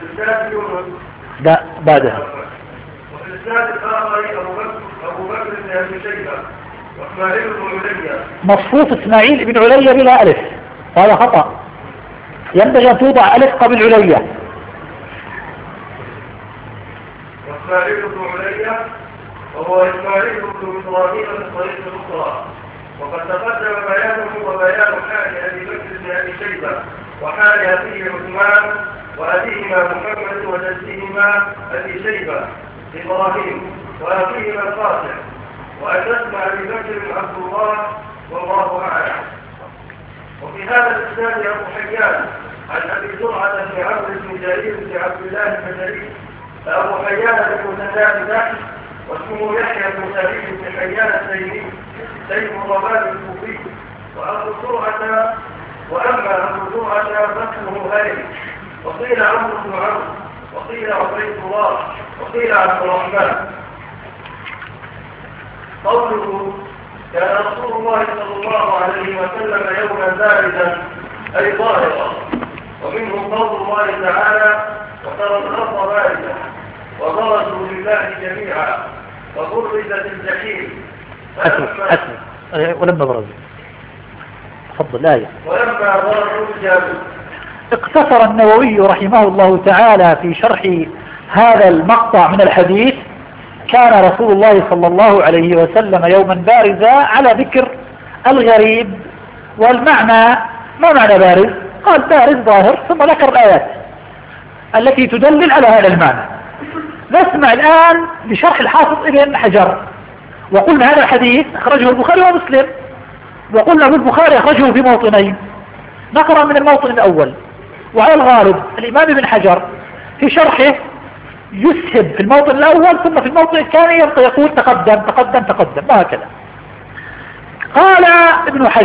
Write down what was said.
الإسناد يونس. لا بعدها. وفي الإسناد الآخر أبو بكر بن أبي شيبة وإسماعيل بن عليا. مصفوف إسماعيل بن عليا بلا ألف، هذا خطأ، ينبغي أن توضع ألف قبل عليا. وإسماعيل بن عليا وهو إسماعيل بن إبراهيم الطريق الأخرى. وقد تقدم بيانه وبيان حال أبي بكر بن أبي شيبة وحال أبيه عثمان وأبيهما محمد وجدهما أبي شيبة إبراهيم وأبيهما القاسم، وأن اسم أبي بكر عبد الله والله أعلم. وفي هذا الإسناد أبو حيان عن أبي زرعة بن عمرو بن جرير بن عبد الله البجلي. فأبو حيان المتنافذ واسمه يحيى بن سعيد بن حيان التيمي سيف الرماد الكوفي. وأبو زرعة وأما أبو زرعة فاسمه هاري، وقيل عمرو بن عمرو، وقيل عبيد الله، وقيل عبد الرحمن. قوله كان رسول الله صلى الله عليه وسلم يوما باردا أي ظاهرا. ومنه قول الله تعالى وترى الأرض باردة وبرزوا لله جميعا وبرزت الجحيم. ولما برزوا تفضل الآية. ولما برزوا الجالوت. اقتصر النووي رحمه الله تعالى في شرح هذا المقطع من الحديث كان رسول الله صلى الله عليه وسلم يوما بارزا على ذكر الغريب. والمعنى ما معنى بارز؟ قال بارز ظاهر، ثم ذكر الآيات التي تدلل على هذا المعنى. نسمع الآن بشرح الحافظ ابن حجر. وقلنا هذا الحديث أخرجه البخاري ومسلم، وقلنا البخاري أخرجه في موطنين. نقرأ من الموطن الأول. وعلى الغالب الإمام ابن حجر في شرحه يسهب في الموطن الأول، ثم في الموطن الثاني يقول تقدم تقدم تقدم، وهكذا. قال ابن حجر